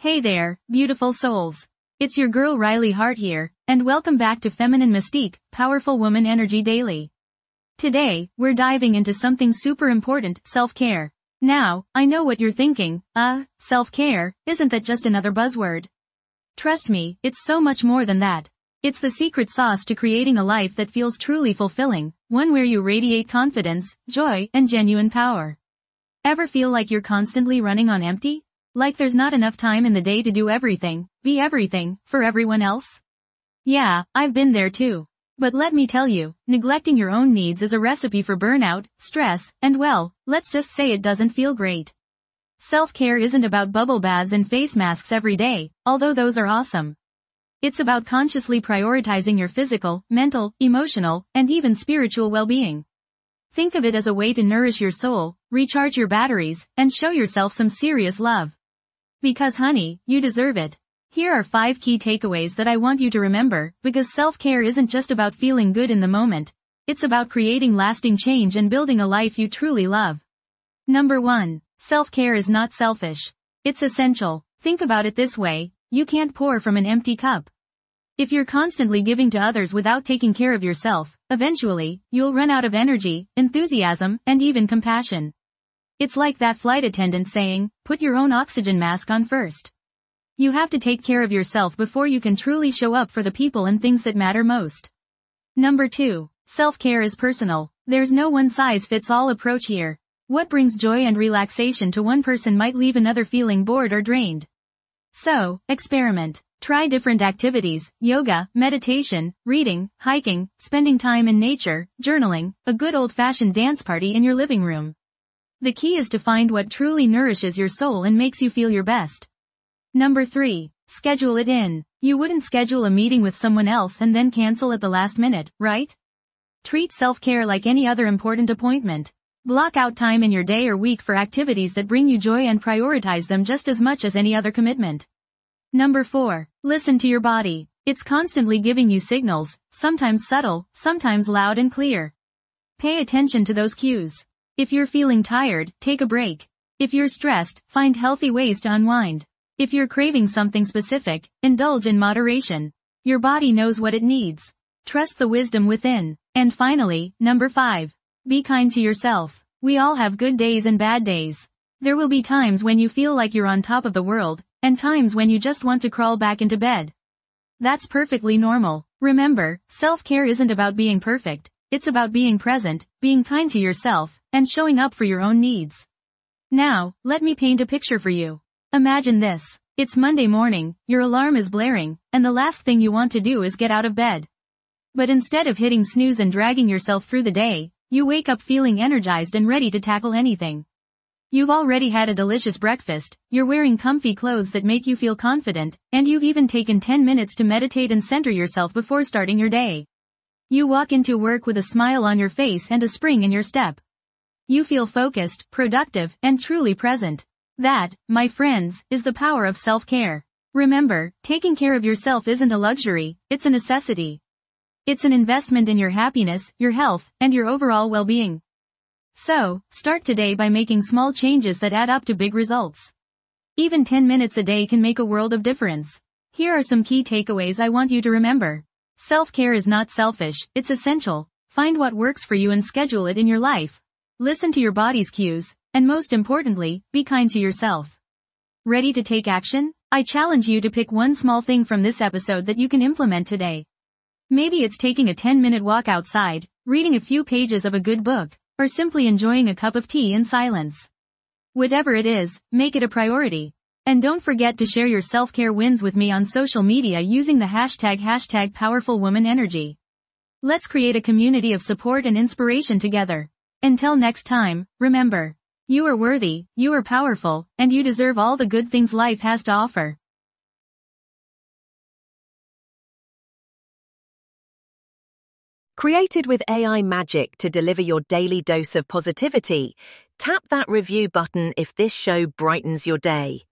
Hey there, beautiful souls. It's your girl Riley Hart here, and welcome back to Feminine Mystique, Powerful Woman Energy Daily. Today, we're diving into something super important, self-care. Now, I know what you're thinking, self-care, isn't that just another buzzword? Trust me, it's so much more than that. It's the secret sauce to creating a life that feels truly fulfilling, one where you radiate confidence, joy, and genuine power. Ever feel like you're constantly running on empty? Like there's not enough time in the day to do everything, be everything, for everyone else? Yeah, I've been there too. But let me tell you, neglecting your own needs is a recipe for burnout, stress, and well, let's just say it doesn't feel great. Self-care isn't about bubble baths and face masks every day, although those are awesome. It's about consciously prioritizing your physical, mental, emotional, and even spiritual well-being. Think of it as a way to nourish your soul, recharge your batteries, and show yourself some serious love. Because honey, you deserve it. Here are 5 key takeaways that I want you to remember, because self-care isn't just about feeling good in the moment. It's about creating lasting change and building a life you truly love. Number 1. Self-care is not selfish. It's essential. Think about it this way, you can't pour from an empty cup. If you're constantly giving to others without taking care of yourself, eventually, you'll run out of energy, enthusiasm, and even compassion. It's like that flight attendant saying, put your own oxygen mask on first. You have to take care of yourself before you can truly show up for the people and things that matter most. Number 2. Self-care is personal. There's no one-size-fits-all approach here. What brings joy and relaxation to one person might leave another feeling bored or drained. So, experiment. Try different activities, yoga, meditation, reading, hiking, spending time in nature, journaling, a good old-fashioned dance party in your living room. The key is to find what truly nourishes your soul and makes you feel your best. Number 3. Schedule it in. You wouldn't schedule a meeting with someone else and then cancel at the last minute, right? Treat self-care like any other important appointment. Block out time in your day or week for activities that bring you joy and prioritize them just as much as any other commitment. Number 4. Listen to your body. It's constantly giving you signals, sometimes subtle, sometimes loud and clear. Pay attention to those cues. If you're feeling tired, take a break. If you're stressed, find healthy ways to unwind. If you're craving something specific, indulge in moderation. Your body knows what it needs. Trust the wisdom within. And finally, number 5. Be kind to yourself. We all have good days and bad days. There will be times when you feel like you're on top of the world, and times when you just want to crawl back into bed. That's perfectly normal. Remember, self-care isn't about being perfect. It's about being present, being kind to yourself, and showing up for your own needs. Now, let me paint a picture for you. Imagine this. It's Monday morning, your alarm is blaring, and the last thing you want to do is get out of bed. But instead of hitting snooze and dragging yourself through the day, you wake up feeling energized and ready to tackle anything. You've already had a delicious breakfast, you're wearing comfy clothes that make you feel confident, and you've even taken 10 minutes to meditate and center yourself before starting your day. You walk into work with a smile on your face and a spring in your step. You feel focused, productive, and truly present. That, my friends, is the power of self-care. Remember, taking care of yourself isn't a luxury, it's a necessity. It's an investment in your happiness, your health, and your overall well-being. So, start today by making small changes that add up to big results. Even 10 minutes a day can make a world of difference. Here are some key takeaways I want you to remember. Self-care is not selfish, it's essential. Find what works for you and schedule it in your life. Listen to your body's cues, and most importantly, be kind to yourself. Ready to take action? I challenge you to pick one small thing from this episode that you can implement today. Maybe it's taking a 10-minute walk outside, reading a few pages of a good book, or simply enjoying a cup of tea in silence. Whatever it is, make it a priority. And don't forget to share your self-care wins with me on social media using the hashtag #PowerfulWomanEnergy. Let's create a community of support and inspiration together. Until next time, remember, you are worthy, you are powerful, and you deserve all the good things life has to offer. Created with AI magic to deliver your daily dose of positivity, tap that review button if this show brightens your day.